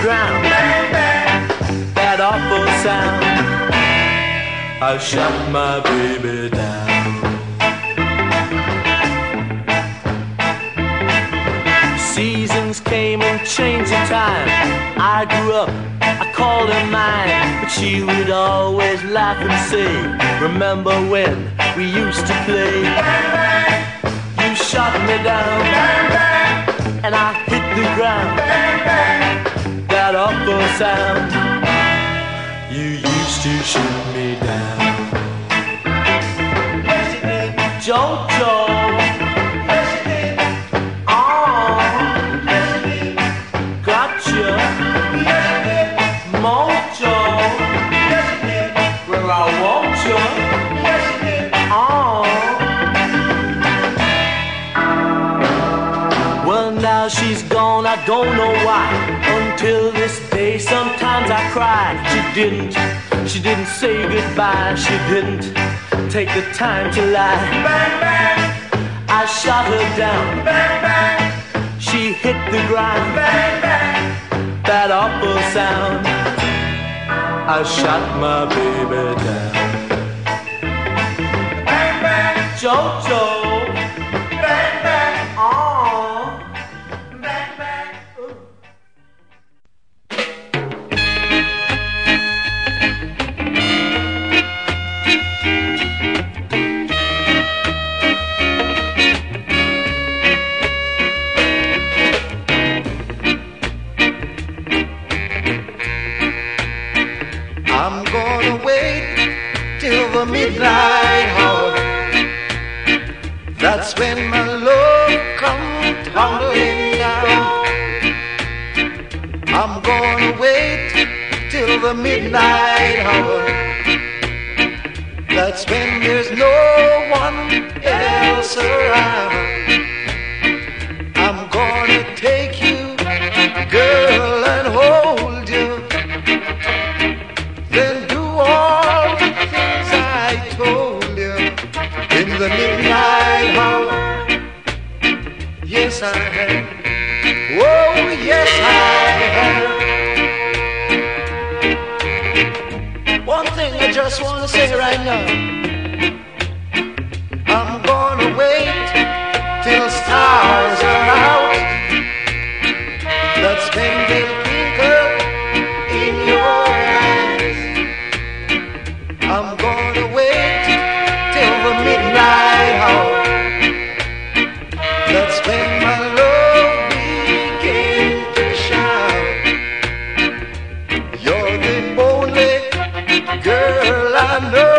ground. That awful sound. I shut my baby down. Seasons came and changed the time. I grew up, I called her mine, but she would always laugh and say, remember when we used to play? You shot me down, and I hit the ground. That awful sound. You used to shoot me down. Jojo. Mojo, well I want you. Oh. Well now she's gone, I don't know why. Until this day, sometimes I cry. She didn't say goodbye. She didn't take the time to lie. Bang, bang. I shot her down. Bang, bang. She hit the ground. Bang, bang. That awful sound. I shot my baby down. Bang, bang, Jojo. Bang, bang, oh. Bang, bang, ooh. I'm gonna wait till the midnight hour. That's when my love comes tumbling down. I'm gonna wait till the midnight hour. That's when there's no one else around. I'm gonna take you, girl, and hold you. Then do all the things I told you in the midnight hour. Yes, I have. Oh, yes, I have. One thing I just want to say right now. I'm gonna wait till stars are out. That's when they'll twinkle in your eyes. I'm gonna wait till the midnight hour. That's when my love begins to shine. You're the only girl I know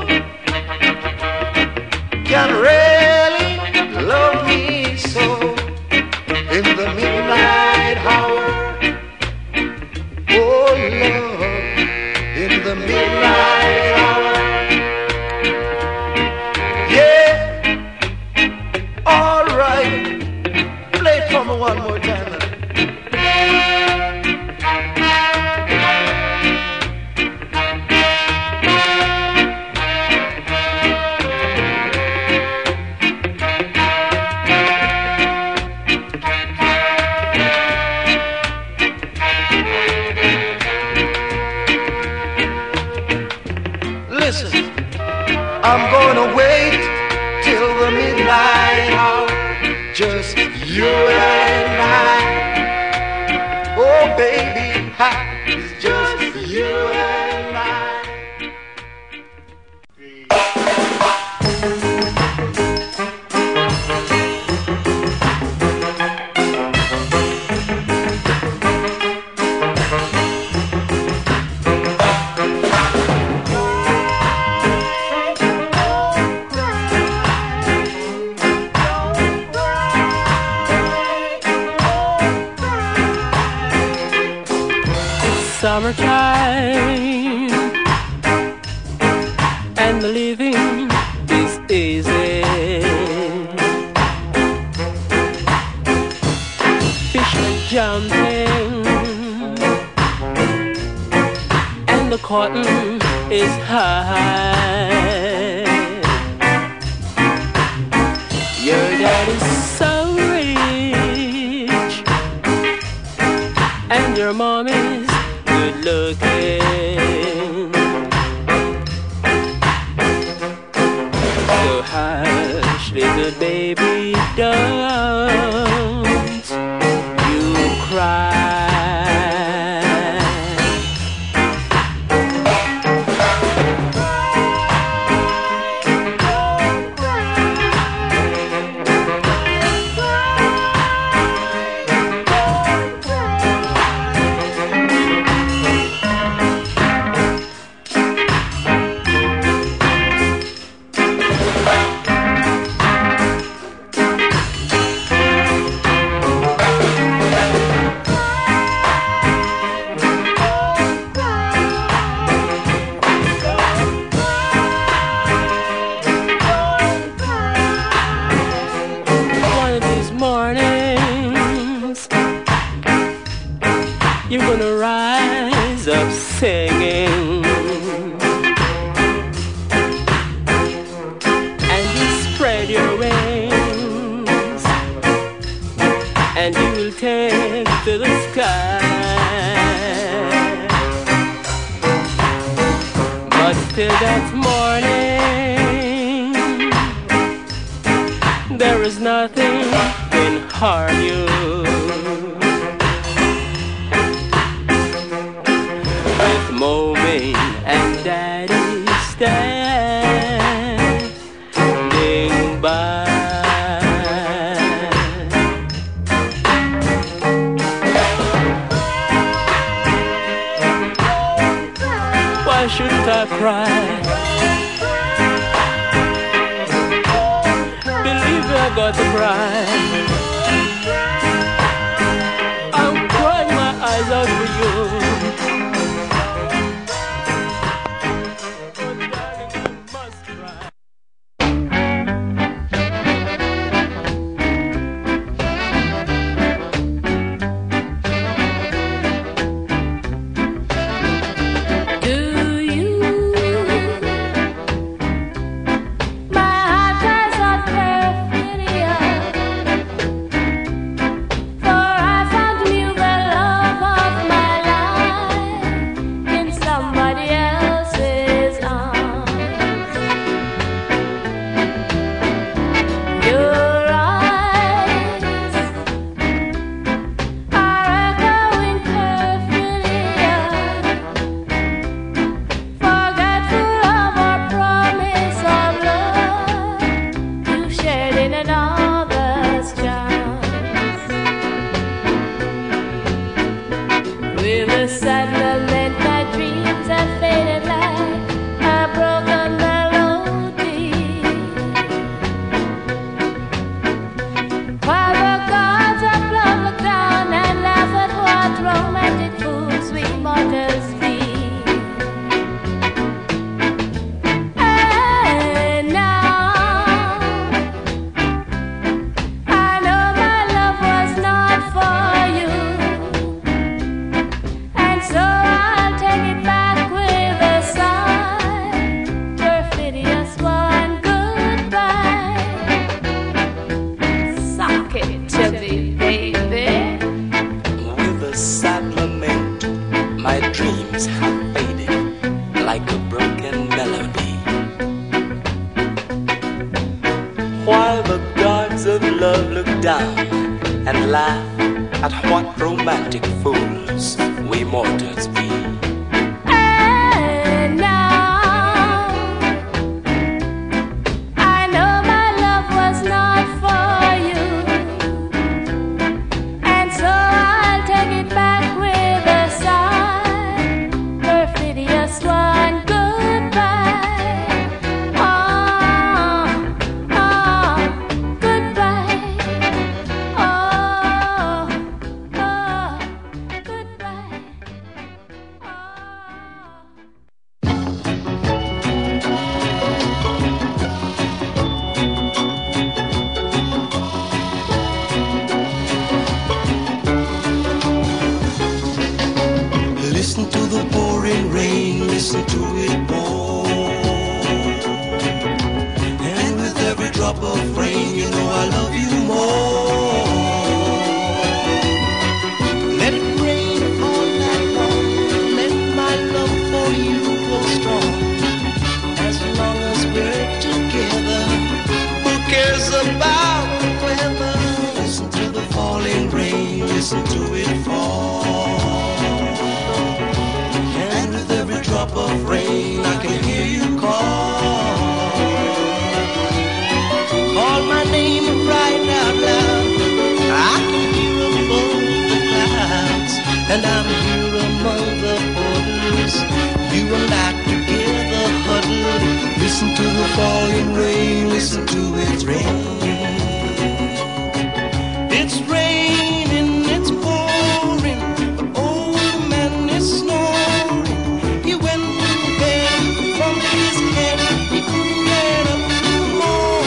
can really love me so. In the midnight hour, oh love, in the midnight hour. Yeah, all right. Play it for me one more time. Listen, I'm gonna wait till the midnight hour. Just you and I. Oh baby, it's just you and I. Summertime and the living is easy. Fish are jumping and the cotton is high. Your daddy's so rich and your mommy again. So hush, little baby, don't you cry. You're gonna rise up singing, and you spread your wings, and you will take to the sky. But till that morning, there is nothing can harm you. Mommy and Daddy standing by. Why shouldn't I cry? Believe me, I got to cry. I'm crying my eyes out for you. While the gods of love look down and laugh at what romantic fools we mortals be. And now I know my love was not for you, and so I'll take it back with a sigh. Perfidious one, goodbye. Goodbye. Listen to the pouring rain, listen to it pour. And with every drop of rain, you know I love you more. Let it rain all night long, let my listen to it fall. And with every drop of rain, I can hear you call. Call my name right out loud. I can hear above the clouds, and I'm here among the borders. You and I together huddled. Listen to the falling rain, listen to it rain. It's raining, it's pouring, the old man is snoring. He went to bed from his head, he couldn't get up in the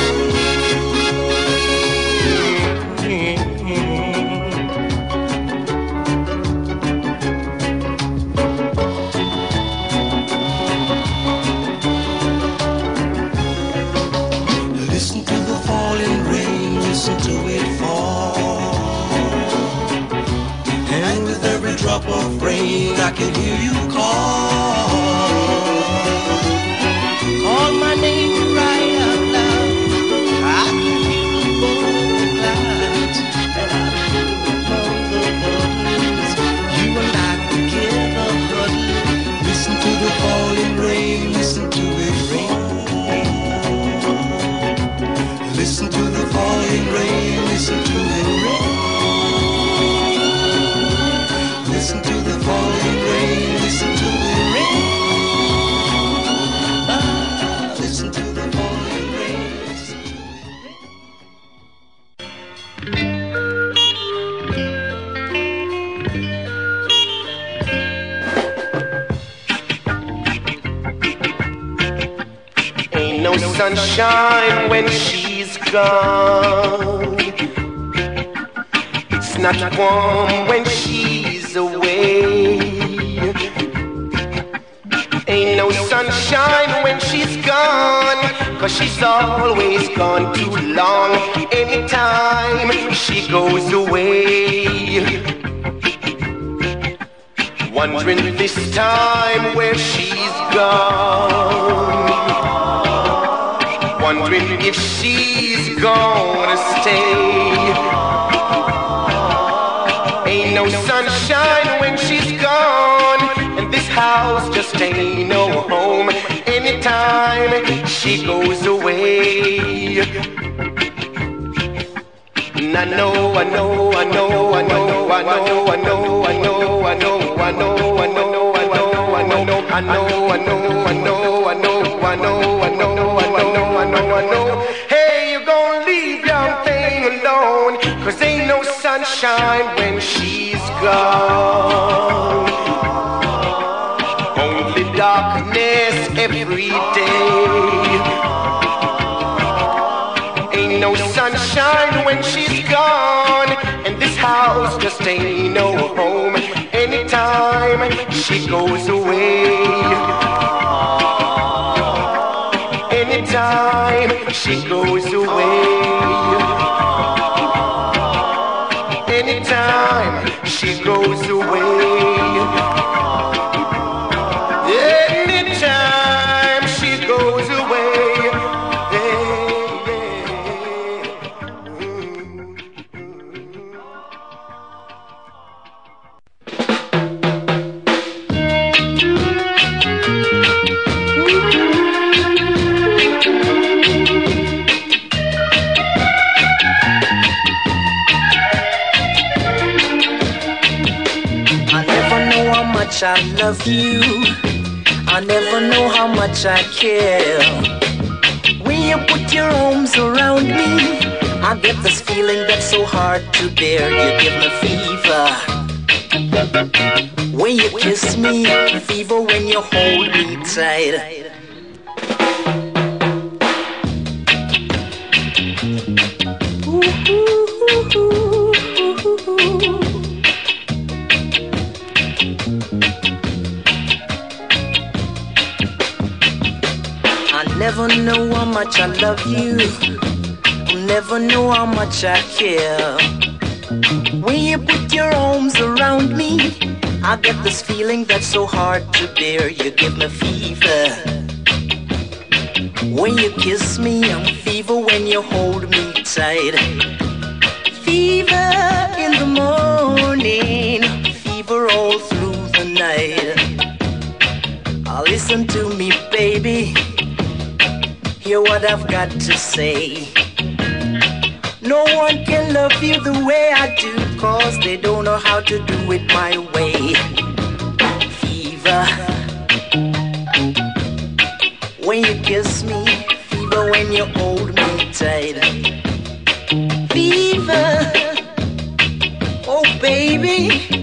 Listen to the falling rain, listen to it fall. And with every drop of rain, I can hear you call. Call my name right out loud. I can hear above the clouds, and I'm among the borders. You and I together huddled. Listen to the falling rain, listen to it rain. Listen to the falling rain, listen to it rain. Listen to the falling rain, listen to it rain. Ah, listen to the falling rain, listen to it rain. Ain't no sunshine when she's gone. It's not warm when she's away. Ain't no sunshine when she's gone, 'cause she's always gone too long. Anytime she goes away, wondering this time where she's gone, wondering if she's gonna stay. Ain't no sunshine when she's gone, and this house just ain't no home. Anytime she goes away, and I know, I know, I know, I know, I know, I know, I know, I know, I know, I know, I know, I know, I know, I know, I know, I know, I know, I know, I know, I know. Hey, you gonna leave young thing alone, 'cause ain't no sunshine when she's gone. Only darkness every day. Ain't no sunshine when she's gone, and this house just ain't no home. Anytime she goes away, anytime she goes away, anytime she goes away, anytime she goes away. I love you, I never know how much I care. When you put your arms around me, I get this feeling that's so hard to bear. You give me fever when you kiss me, fever when you hold me tight. Never know how much I love you, never know how much I care. When you put your arms around me, I get this feeling that's so hard to bear. You give me fever when you kiss me, I'm fever when you hold me tight. Fever in the morning, what I've got to say. No one can love you the way I do, 'cause they don't know how to do it my way. Fever when you kiss me, fever when you hold me tight. Fever, oh baby,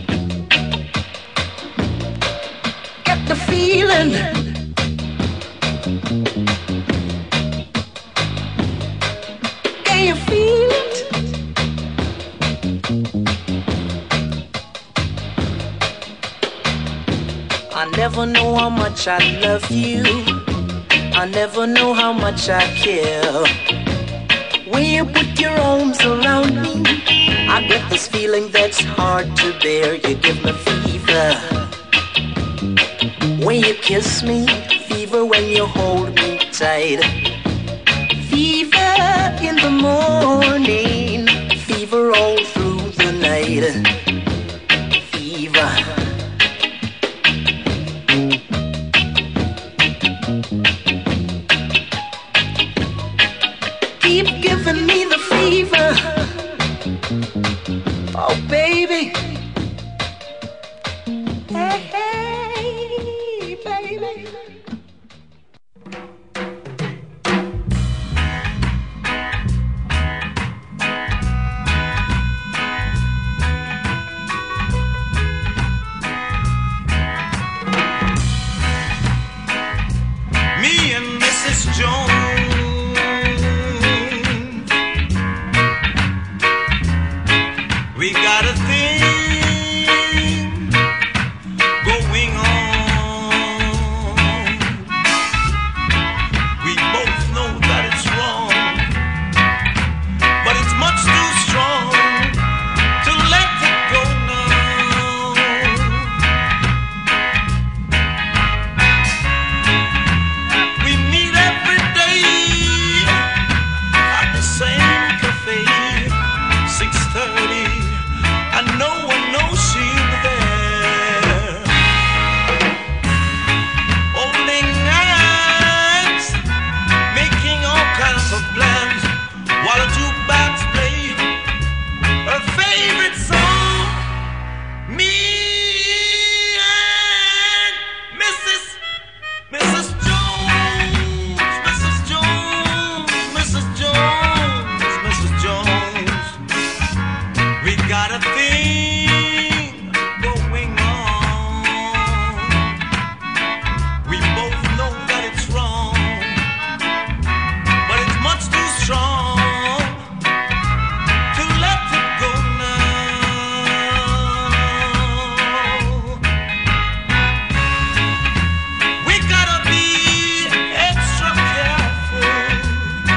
get the feeling. Can you feel it? I never know how much I love you. I never know how much I care. When you put your arms around me, I get this feeling that's hard to bear. You give me fever when you kiss me, fever when you hold me tight. Fever in the morning, fever all through the night. Fever. Keep giving me the fever. Oh, baby. Hey, hey, baby. Me and Mrs. Jones, we got a thing going on. We both know that it's wrong, but it's much too strong to let it go now. We meet every day at the same cafe, 6:30, and no one knows she'll be there. Holding hands, making all kinds of plans, while the jukebox play her favorite song. Me and Mrs. Jones, Mrs. Jones, Mrs. Jones, Mrs. Jones. We got a thing going on. We both know that it's wrong, but it's much too strong to let it go now. We gotta be extra careful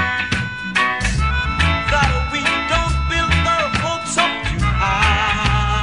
that we don't build our hopes up too high.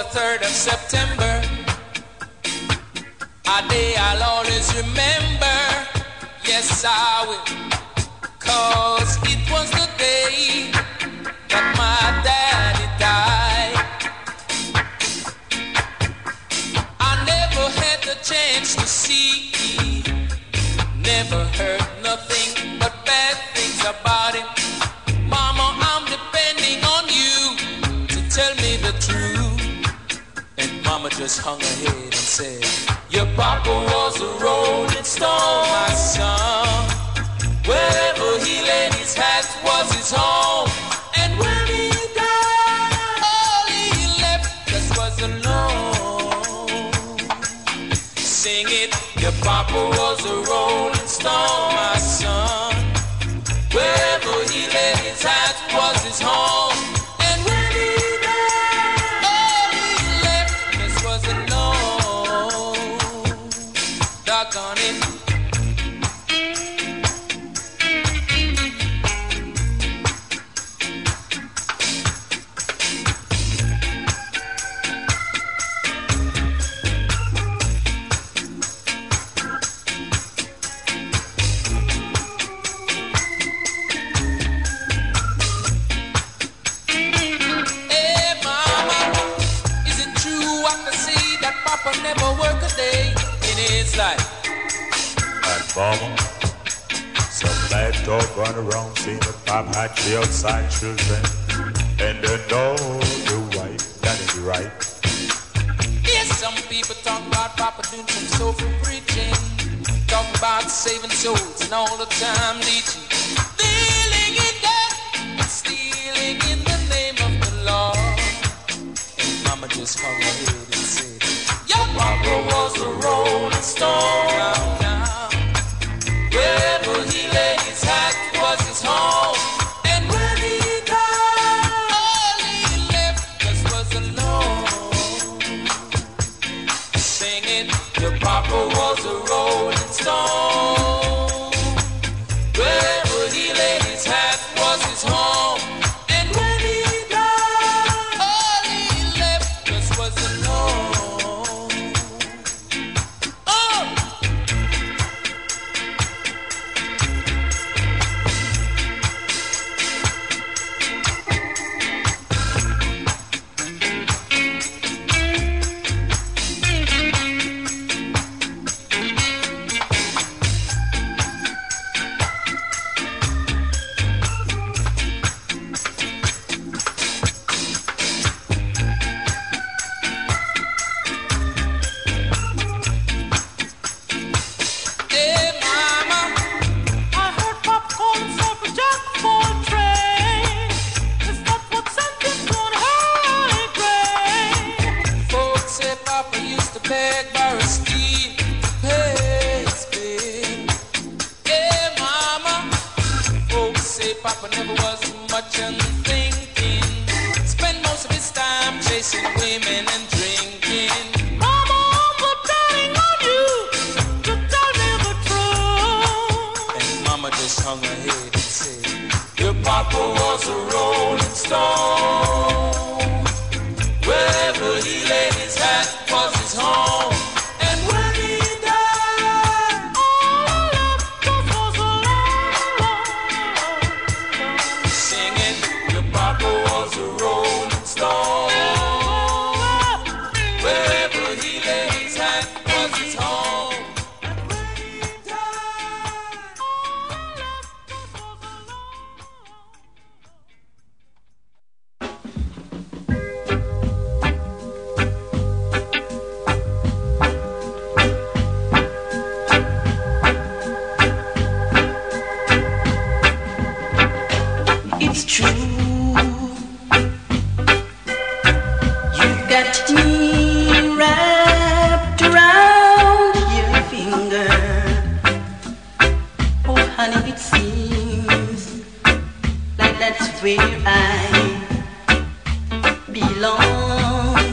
the 3rd of September, a day I'll always remember. Yes, I will, 'cause it was the day that my daddy died. I never had the chance to see, never heard nothing but bad things about him. Mama, I'm depending on you to tell me the truth. And Mama just hung her head and said, your papa was a rolling stone, my son. Wherever he laid his hat was his home. And when he died, all he left us was alone. Sing it, your papa was a rolling stone, my son. Wherever he laid his hat was his home. And when he died, all he left us was alone. Doggone it. Papa never work a day in his life. And Mama, some bad talk run around saying that Papa had 3 outside children, and they know the wife that is right. Yes, some people talk about Papa doing some soulful preaching, talk about saving souls and all the time teaching, dealing in death and stealing in the name of the Lord. And Mama just hung her head and said, your papa was a rolling stone. Wherever he laid his hat was his home. And when he died, all he left us was alone. Singing, your papa was a rolling stone. Wherever he laid his hat was his home. And when he died, all he left us was alone. Papa never was much unthinking. Spent most of his time chasing women and drinking. Mama, I'm depending on you to tell me the truth. And Mama just hung her head and said, your papa was a rolling stone. Wherever he laid his hat was his home. And when he died, all he left us was alone. Singing, your papa was a rolling stone. Wherever he laid his hat was his home. And when he died, all he left us was alone. It's true. You've got me wrapped around your finger. Oh, honey, it seems like that's where I belong.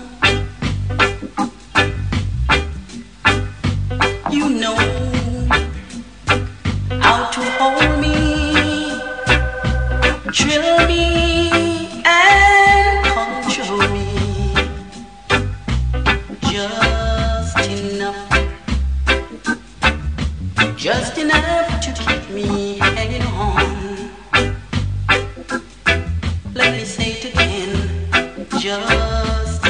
You know how to hold me, thrill me and control me. just enough to keep me hanging on. Let me say it again, just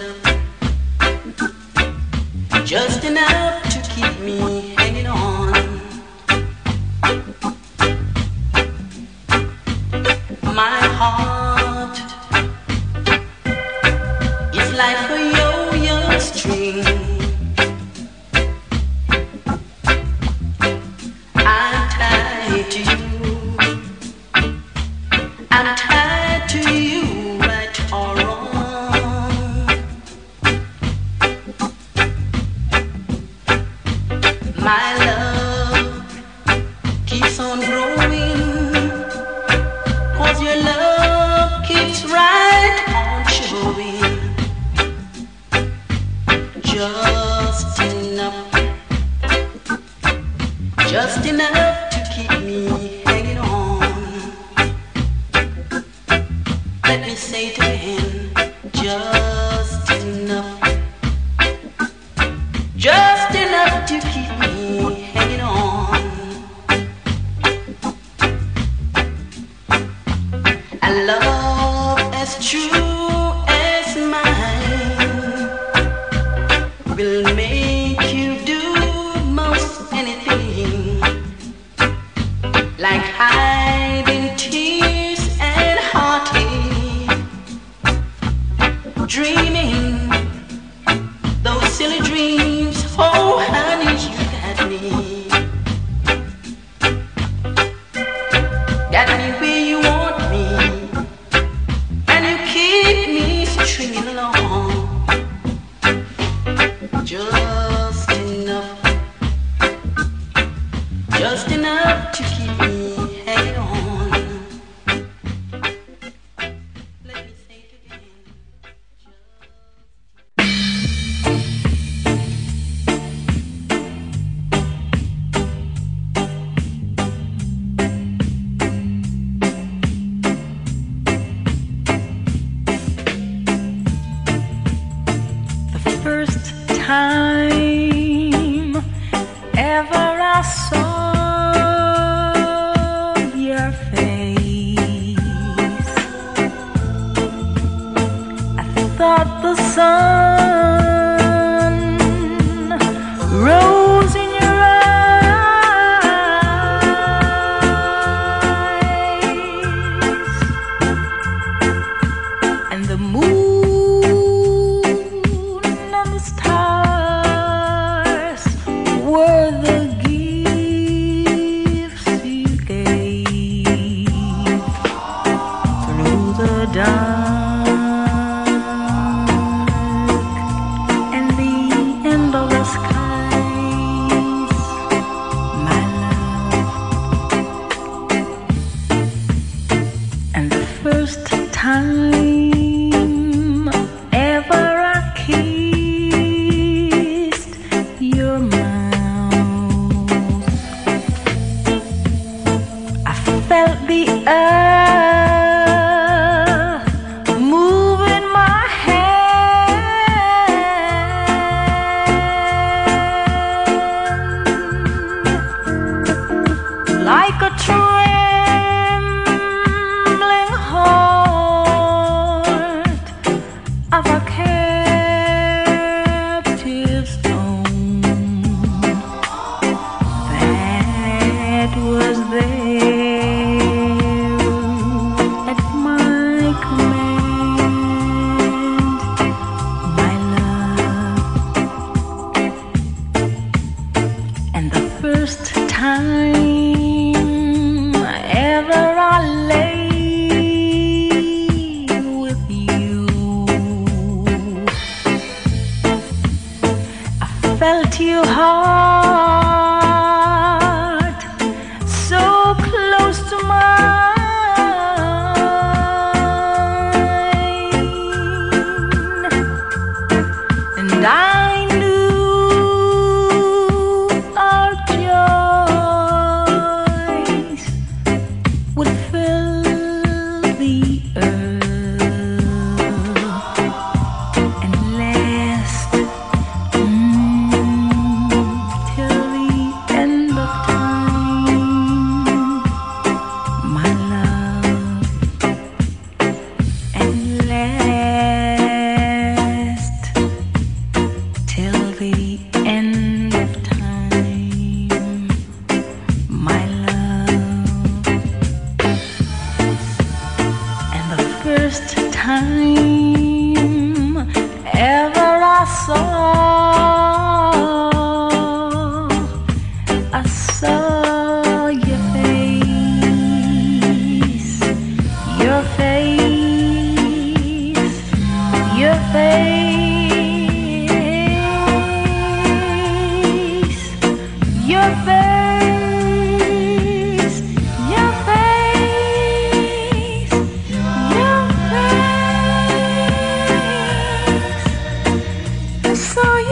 enough to keep me hanging on. My heart is like a yo-yo string. I'm tied to you. I'm tied to you, right or wrong. My love keeps on growing, 'cause your love keeps right on showing. Just enough to keep me hanging on. Let me say it again, just enough to keep me hanging on. A love as true as mine will make you do most anything, like hiding tears and heartache, dreaming those silly dreams. Oh honey, you got me where you want me, and you keep me stringing along. Just enough to keep me hanging on. Let me say it again. The first time ever I saw your face, I thought the sun rose in your eyes, and the moon and the stars were the gifts you gave through the dark and the endless skies, my love. And the first time ever I kissed your mouth, I felt the earth move in my hand, like a trembling heart of a captive stone that was there at my command, my love. And the first time ever I lay with you, I felt your heart so close to mine, and I knew our joys would fill the earth and last saw your face, your face, your face, your face, your face, your face. I saw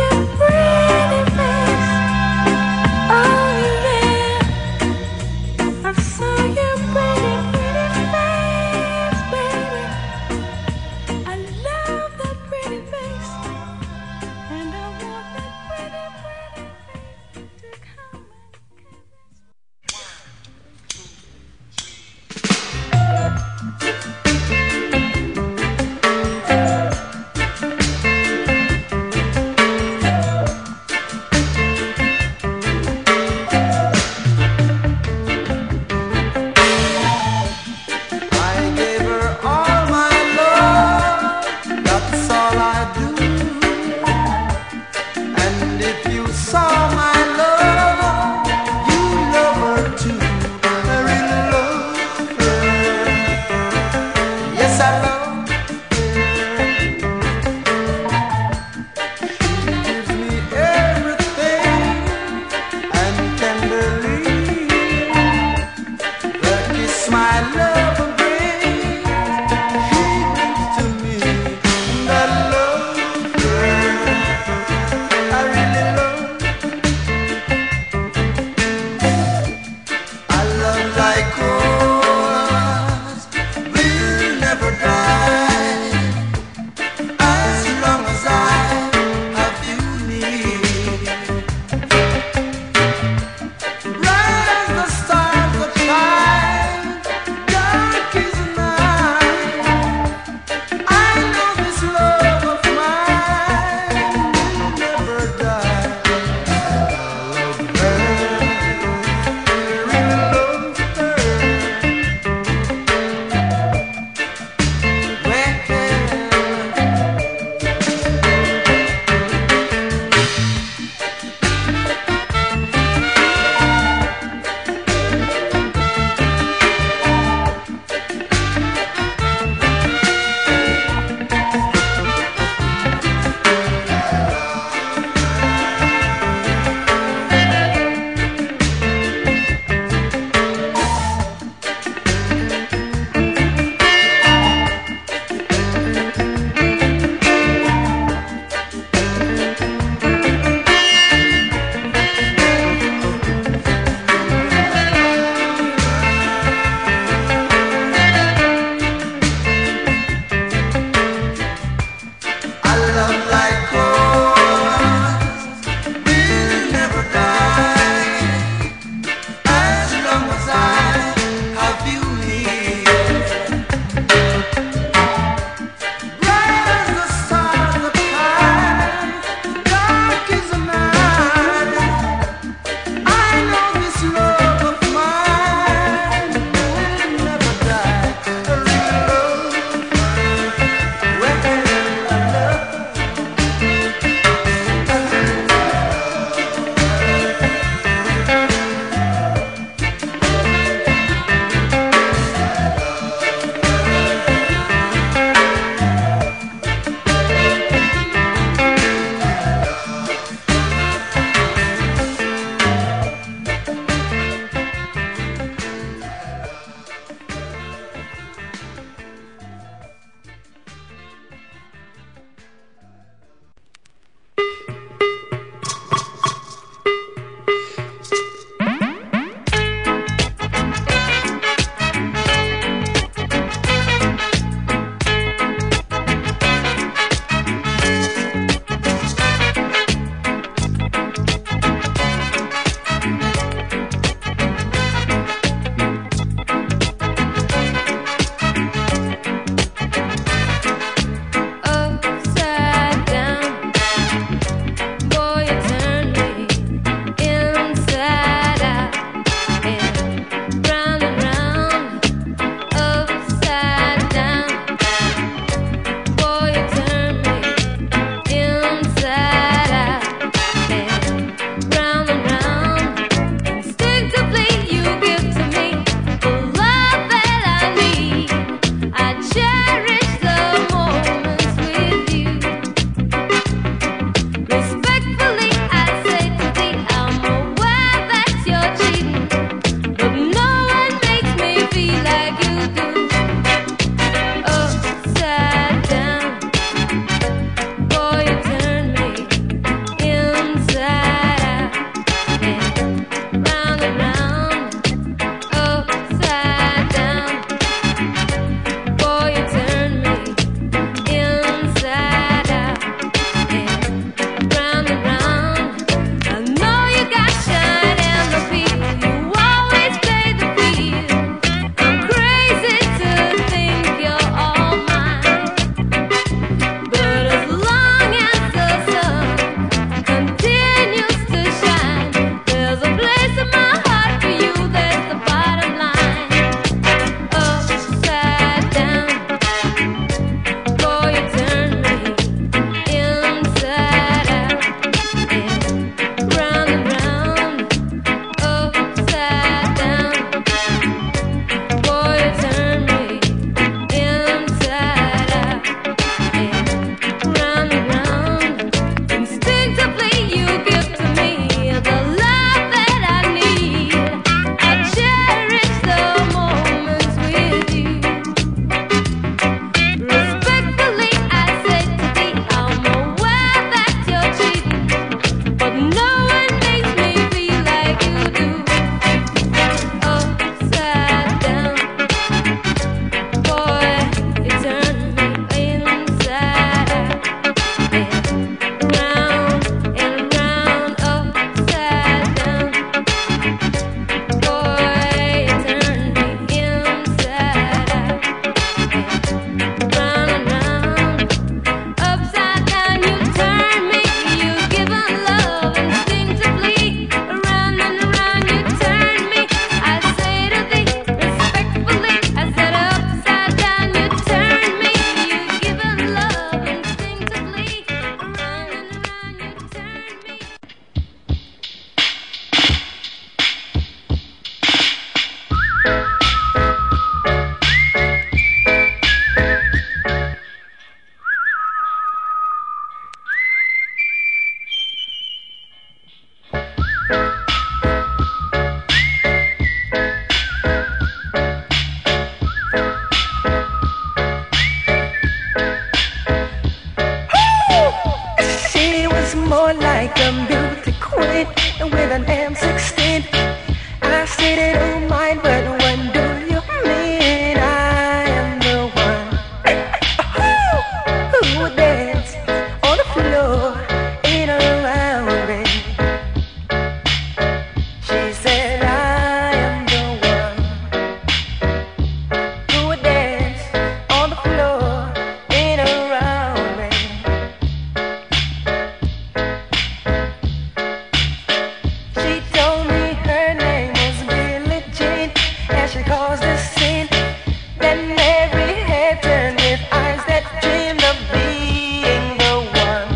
more like a beauty queen with an M16. I said it don't mind, but when do you mean I am the one who would dance on the floor in a round ring? She said I am the one who would dance on the floor in a round ring. She told me her name was Billie Jean, and she caused a scene. Then every head turned with eyes that dreamed of being the one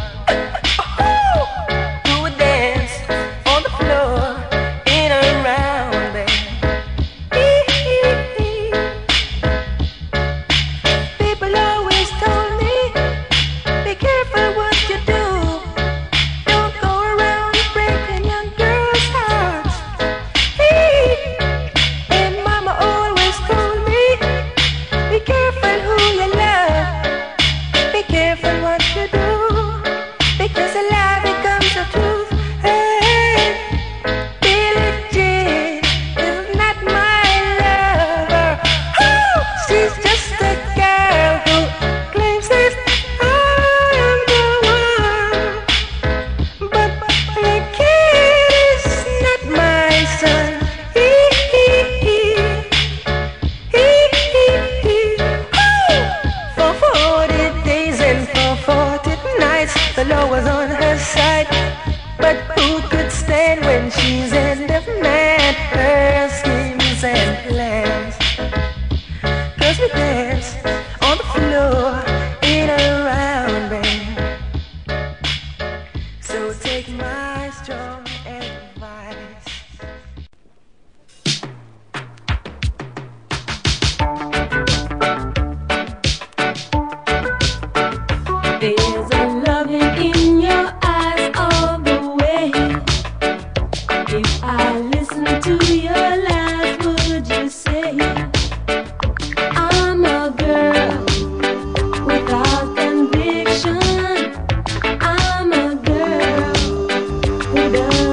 who would dance on the floor in a round band. People always told me, be careful what you do. Don't go around breaking young girls' hearts. And Mama always told me, be careful who you love. Be careful what you do, because a lie becomes a truth. Hey, Billie Jean is not my lover. She's just a girl who claims that I am the one. But the kid is not my son. For 40 days and for 40 nights, the law was on her side. But who could stand when she's in the man her schemes and plans? 'Cause we dance on the floor in a round band. So take my strong advice. There's a loving in your eyes all the way. If I listen to your lies, would you say I'm a girl without conviction? I'm a girl who does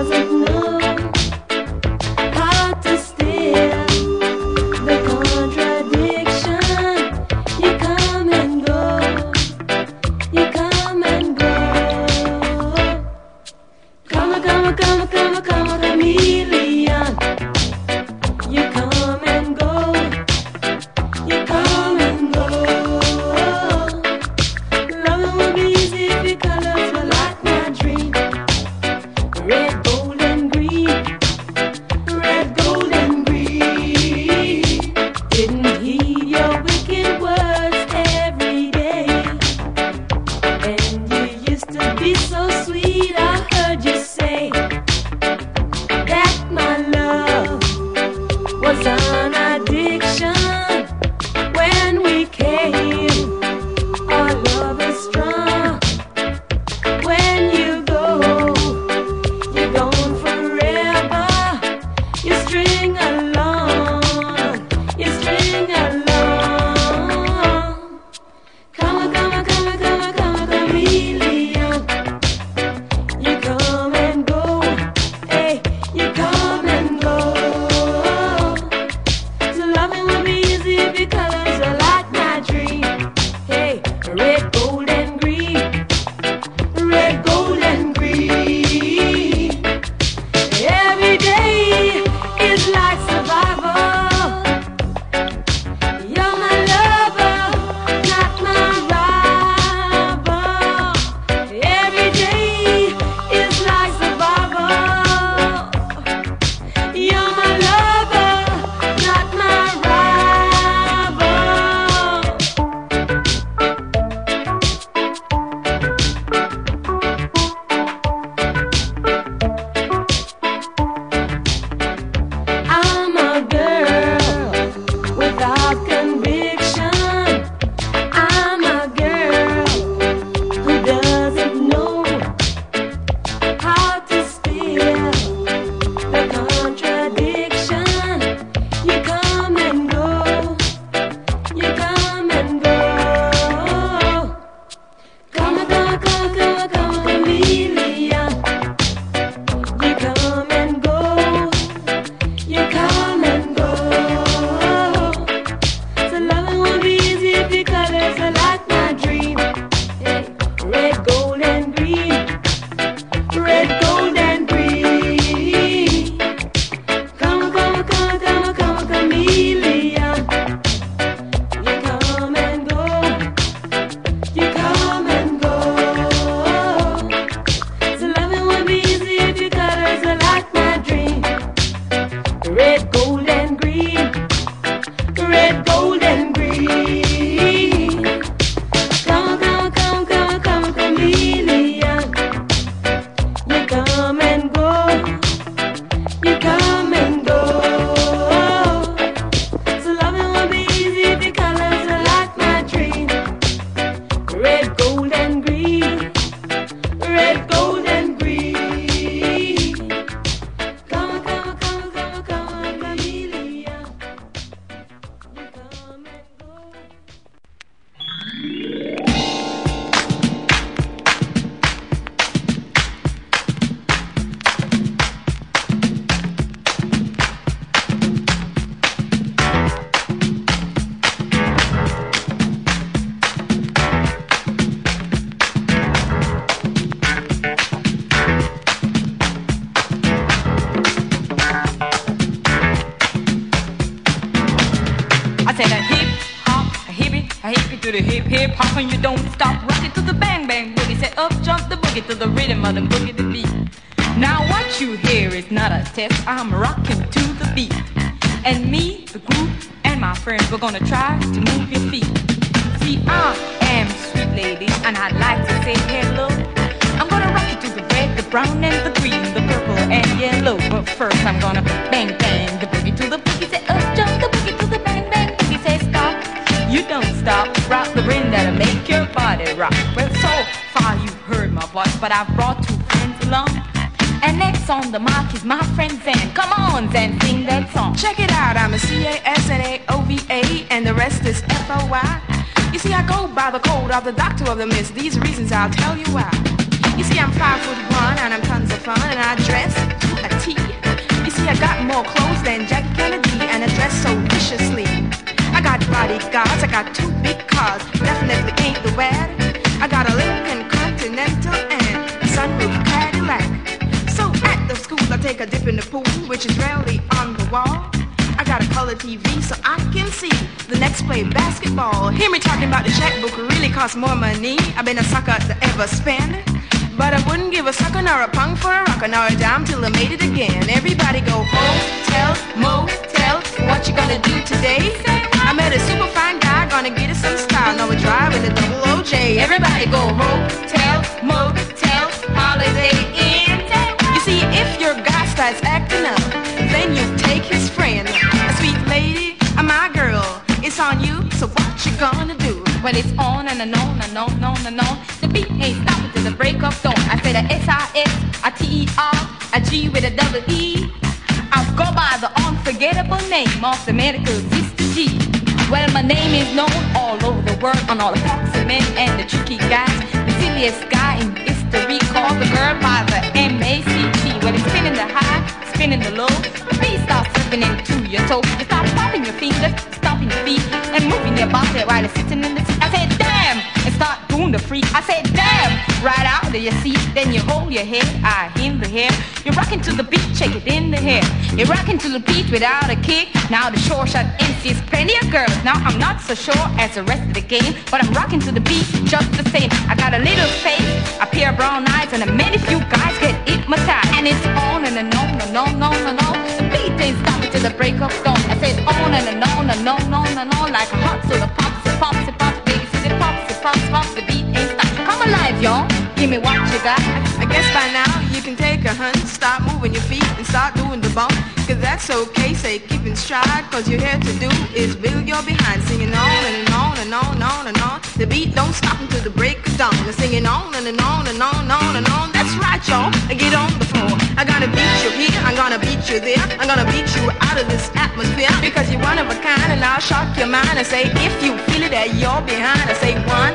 to the hip hip hop and you don't stop. Rock it to the bang bang boogie. Say up jump the boogie to the rhythm of the boogie the beat. Now what you hear is not a test. I'm rocking to the beat. And me, the group, and my friends, we're gonna try to move your feet. See, I am Sweet Lady, and I'd like to say hello. I'm gonna rock you to the red, the brown, and the green, the purple, and yellow. But first I'm gonna bang bang the boogie to the boogie. Say up jump the boogie to the bang bang boogie. Say stop, you don't stop. Rock the rhythm that'll make your body rock. Well, so far you've heard my voice, but I've brought two friends along. And next on the mark is my friend Zan. Come on, Zan, sing that song. Check it out, I'm a C-A-S-N-A-O-V-A, and the rest is F-O-Y. You see, I go by the code of the doctor of the mist. These reasons I'll tell you why. You see, I'm 5'1", and I'm tons of fun, and I dress to a T. You see, I got more clothes than Jackie Kennedy, and I dress so viciously. I got bodyguards, I got two big cars, definitely ain't the wad. I got a Lincoln Continental and a sunroof Cadillac. So at the school I take a dip in the pool, which is rarely on the wall. I got a color TV so I can see the next play basketball. Hear me talking about the checkbook really costs more money. I've been a sucker to ever spend, but I wouldn't give a sucker nor a punk for a rocker nor a dime till I made it again. Everybody go hotel, motel, what you gonna do today? I met a super fine guy, gonna get us some style. Now we're driving a double OJ. Everybody go hotel, motel, holiday inn. You see, if your guy starts acting up, then you take his friend. A sweet lady, my girl, it's on you, so what you gonna do? Well, it's on and on and on and on and on. The beat ain't stopping till the break of dawn. I said a S-I-S, a T-E-R, a G with a double E. I go by the unforgettable name of the medical Sister G. Well, my name is known all over the world on all the foxy men and the tricky guys. The silliest guy in history called the girl by the M-A-C-T. Well, it's spinning the high, spinning the low. The beat starts slipping into your toe. You start popping your fingers, stomping your feet, and moving your body while you're sitting in the seat. I said, damn, and start doing the freak. I said, damn, right out of your seat. Then you hold your head, in the hair. You're rocking to the beat, check it in the hair. You're rocking to the beat without a kick. Now the short shot MC's plenty of girls. Now I'm not so sure as the rest of the game, but I'm rocking to the beat just the same. I got a little face, a pair of brown eyes, and a many few guys get hypnotized. And it's on and on and on and on and on. The beat ain't stopping till the break of dawn. I said on and on and on and on and on, like a hot soda pops, it pops, it pops, baby, see it pops, it pops, pops. The beat ain't stopping. Come alive, y'all. Give me what you got. I guess by now you can take a hunt, start moving your feet and start doing the bump. Cause that's okay, say keep in stride. Cause you're here to do is build your behind. Singing on and on and on and on and on. The beat don't stop until the break of dawn. You're singing on and on and on and on and on. That's right, y'all, get on the floor. I gotta beat you here, I'm gonna beat you there. I'm gonna beat you out of this atmosphere. Because you're one of a kind and I'll shock your mind and say if you feel it that you're behind. I say 1,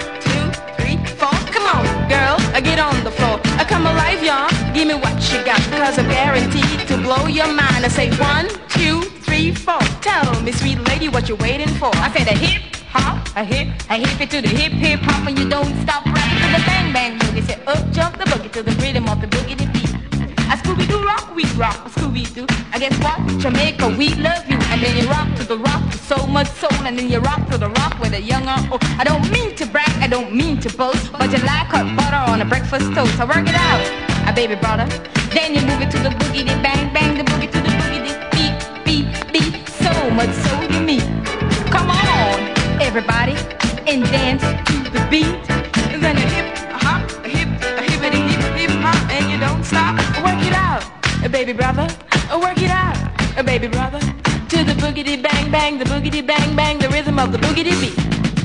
2, 3, 4. Come on, girl, get on the floor. Come alive, y'all, give me what you got. Cause I'm guaranteed to blow your mind. I say 1, 2, 3, 4. Tell me, sweet lady, what you waiting for? I said a hip hop, a hip it to the hip hop, and you don't stop rocking to the bang bang boogie. Say up jump the boogie to the rhythm of the boogie the beat. A Scooby-Doo rock, we rock, a Scooby-Doo. I guess what? Jamaica, we love you. And then you rock to the rock with so much soul. And then you rock to the rock with a young or old. I don't mean to brag, I don't mean to boast, but you like hot butter on a breakfast toast. So work it out, baby brother. Then you move it to the boogie, the bang bang, the boogie to the boogie, the beat, beat, beat. So much soul you mean. Come on, everybody, and dance to the beat. And then a hip hop, a hippity hip hop, and you don't stop. Work it out, baby brother. Work it out, baby brother. To the boogity bang bang, the boogity bang bang, the rhythm of the boogity beat.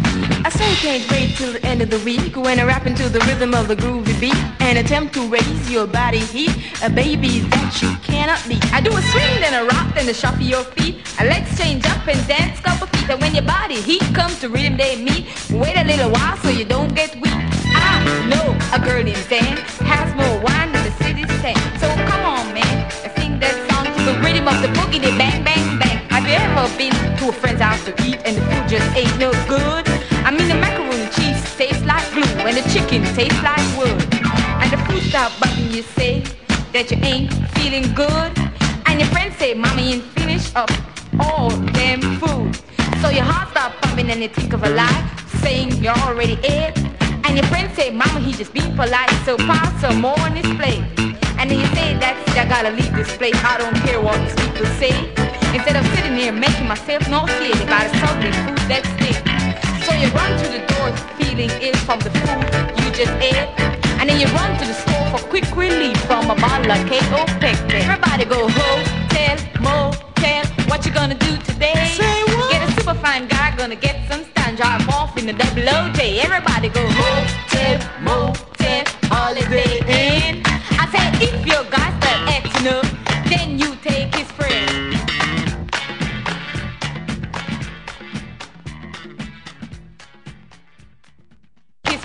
I say can't wait till the end of the week when I rap into the rhythm of the groovy beat and attempt to raise your body heat, a baby that you cannot beat. I do a swing, then a rock, then a shuffle your feet. Let's change up and dance couple feet. And when your body heat comes to rhythm they meet, wait a little while so you don't get weak. I know a girl in Dan has more wine than the city's stand. So come on, man, sing that song to the rhythm of the boogie, the bang, bang, bang. Have you ever been to a friend's house to eat and the food just ain't no good? I mean the macaroni and cheese tastes like glue and the chicken tastes like wood. And the food stop bugging you say that you ain't feeling good. And your friends say, mommy ain't finished up all damn food. So your heart start pumping and you think of a lie. saying you already ate. And your friends say, Mama, he just being polite, so pass some more on his plate. And then you say, that's it, I gotta leave this place, I don't care what these people say. Instead of sitting here making myself nauseated by the sultry food that stinks. So you run to the door feeling ill from the food you just ate. And then you run to the store for quick relief from a bottle of K.O. Pectin. Everybody go hotel, motel, what you gonna do today? Say what? Get a super fine guy, gonna get some stand, drive off in the double OJ. Everybody go